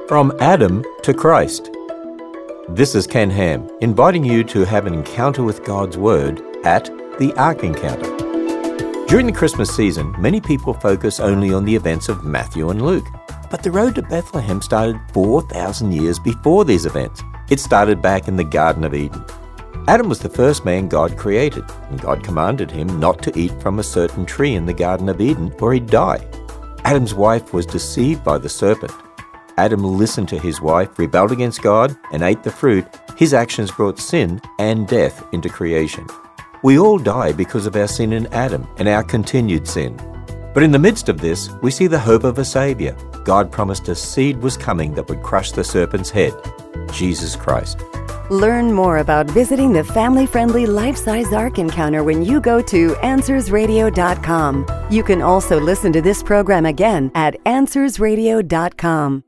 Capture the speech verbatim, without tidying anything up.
From Adam to Christ. This is Ken Ham, inviting you to have an encounter with God's Word at the Ark Encounter. During the Christmas season, many people focus only on the events of Matthew and Luke. But the road to Bethlehem started four thousand years before these events. It started back in the Garden of Eden. Adam was the first man God created, and God commanded him not to eat from a certain tree in the Garden of Eden or he'd die. Adam's wife was deceived by the serpent. Adam listened to his wife, rebelled against God, and ate the fruit. His actions brought sin and death into creation. We all die because of our sin in Adam and our continued sin. But in the midst of this, we see the hope of a Savior. God promised a seed was coming that would crush the serpent's head, Jesus Christ. Learn more about visiting the family-friendly life-size Ark Encounter when you go to answers radio dot com. You can also listen to this program again at answers radio dot com.